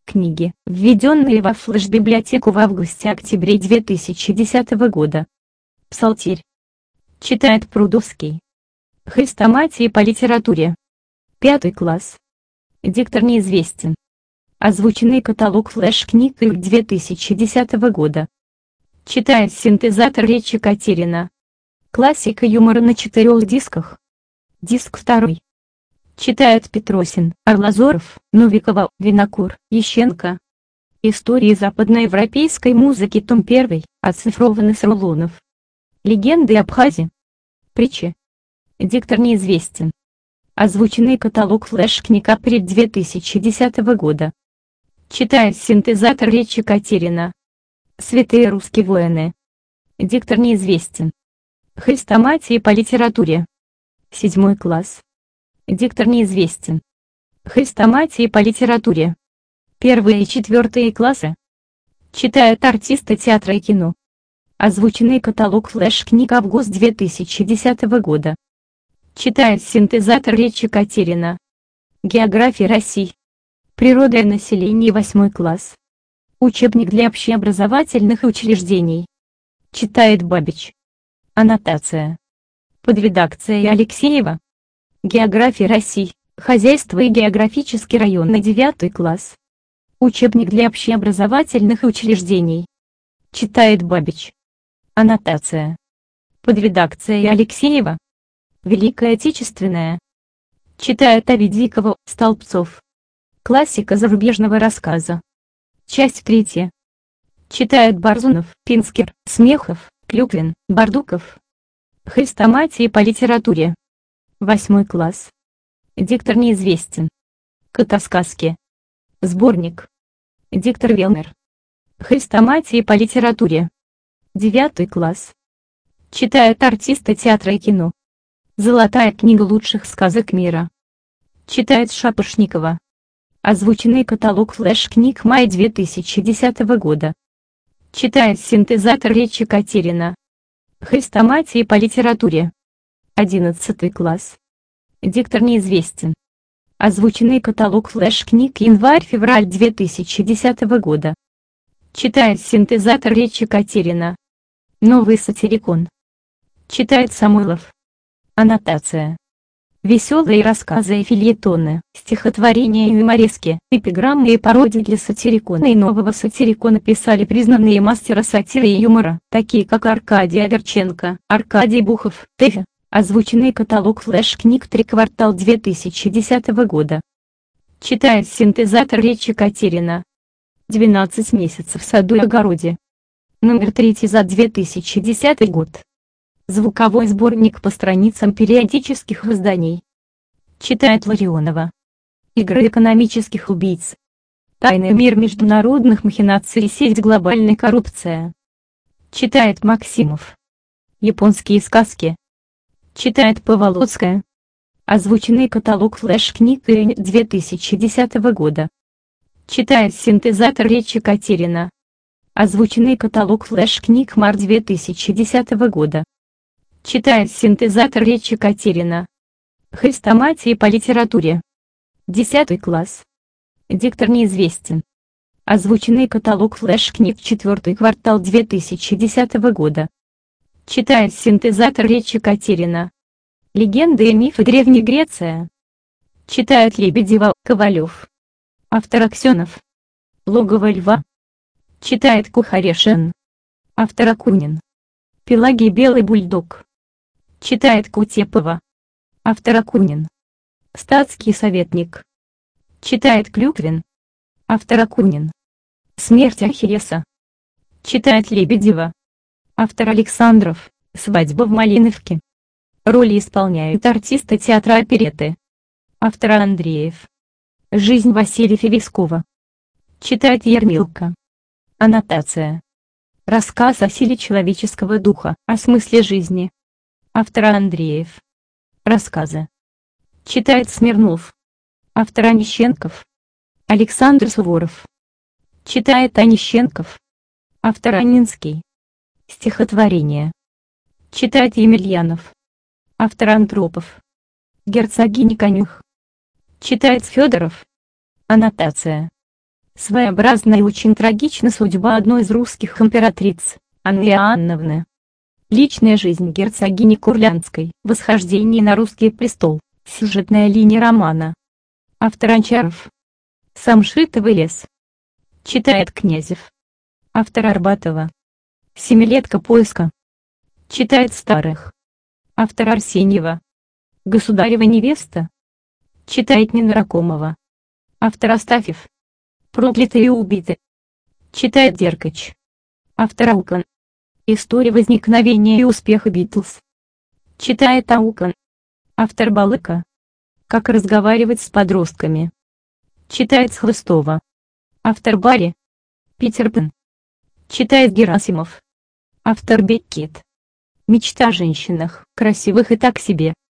Книги, введенные во флеш-библиотеку в августе-октябре 2010 года. Псалтирь. Читает Прудовский. Хрестоматии по литературе. 5 класс. Диктор неизвестен. Озвученный каталог флеш-книг 2010 года. Читает синтезатор речи Катерина. Классика юмора на 4 дисках. Диск 2. Читает Петросин, Арлазоров, Новикова, Винокур, Ещенко. Истории западноевропейской музыки, том 1, оцифрованы с рулонов. Легенды Абхазии. Притчи. Диктор неизвестен. Озвученный каталог флеш-книг апрель 2010 года. Читает синтезатор речи Катерина. Святые русские воины. Диктор неизвестен. Хрестоматии по литературе. 7 класс. Диктор неизвестен. Хрестоматии по литературе. 1 и 4 классы. Читают артисты театра и кино. Озвученный каталог флеш-книг август 2010 года. Читает синтезатор речи Катерина. География России. Природа и население 8 класс. Учебник для общеобразовательных учреждений. Читает Бабич. Аннотация. Под редакцией Алексеева. География России, хозяйство и географический район на 9 класс. Учебник для общеобразовательных учреждений. Читает Бабич. Аннотация. Под редакцией Алексеева. Великая Отечественная. Читает Овидикова, Столбцов. Классика зарубежного рассказа. Часть 3. Читает Барзунов, Пинскер, Смехов, Клюквин, Бардуков. Хрестоматии по литературе. 8 класс. Диктор неизвестен. Котосказки. Сборник. Диктор Велнер. Хрестоматии по литературе. 9 класс. Читают артисты театра и кино. Золотая книга лучших сказок мира. Читает Шапошникова. Озвученный каталог флеш-книг мая 2010 года. Читает синтезатор речи Катерина. Хрестоматии по литературе. 11 класс. Диктор неизвестен. Озвученный каталог флеш-книг январь-февраль 2010 года. Читает синтезатор речи Катерина. Новый сатирикон. Читает Самойлов. Аннотация. Веселые рассказы и фельетоны, стихотворения и юморески, эпиграммы и пародии для сатирикона и нового сатирикона писали признанные мастера сатиры и юмора, такие как Аркадий Аверченко, Аркадий Бухов, Тэфи. Озвученный каталог флеш-книг 3 квартал 2010 года. Читает синтезатор речи Катерина. 12 месяцев в саду и огороде. Номер 3 за 2010 год. Звуковой сборник по страницам периодических изданий. Читает Ларионова. Игры экономических убийц. Тайный мир международных махинаций и сеть глобальной коррупция. Читает Максимов. Японские сказки. Читает Поволоцкая. Озвученный каталог флеш-книг 2010 года. Читает синтезатор речи Катерина. Озвученный каталог флеш-книг март 2010 года. Читает синтезатор речи Катерина. Хрестоматии по литературе. 10 класс. Диктор неизвестен. Озвученный каталог флеш-книг 4 квартал 2010 года. Читает синтезатор речи Катерина. Легенды и мифы Древней Греции. Читает Лебедева, Ковалев. Автор Аксенов. Логово льва. Читает Кухарешин. Автор Акунин. Пелагий белый бульдог. Читает Кутепова. Автор Акунин. Статский советник. Читает Клюквин. Автор Акунин. Смерть Ахиллеса. Читает Лебедева. Автор Александров. Свадьба в Малиновке. Роли исполняют артисты театра оперетты. Автор Андреев. Жизнь Василия Фивискова. Читает Ермилка. Аннотация. Рассказ о силе человеческого духа, о смысле жизни. Автор Андреев. Рассказы. Читает Смирнов. Автор Онищенков. Александр Суворов. Читает Онищенков. Автор Анинский. Стихотворение. Читает Емельянов. Автор Антропов. Герцогиня Конюх. Читает Федоров. Аннотация. Своеобразная и очень трагична судьба одной из русских императриц, Анны Иоанновны. Личная жизнь герцогини Курляндской, восхождение на русский престол, сюжетная линия романа. Автор Анчаров. Самшитовый лес. Читает Князев. Автор Арбатова. Семилетка поиска. Читает Старых. Автор Арсеньева. Государева невеста. Читает Нина Ракомова. Автор Астафьев. Проклятые и убиты. Читает Деркач. Автор Аукан. История возникновения и успеха Битлз. Читает Аукан. Автор Балыка. Как разговаривать с подростками. Читает Хлыстова. Автор Барри. Питер Пен. Читает Герасимов. Автор Беккет. Мечта о женщинах, красивых и так себе.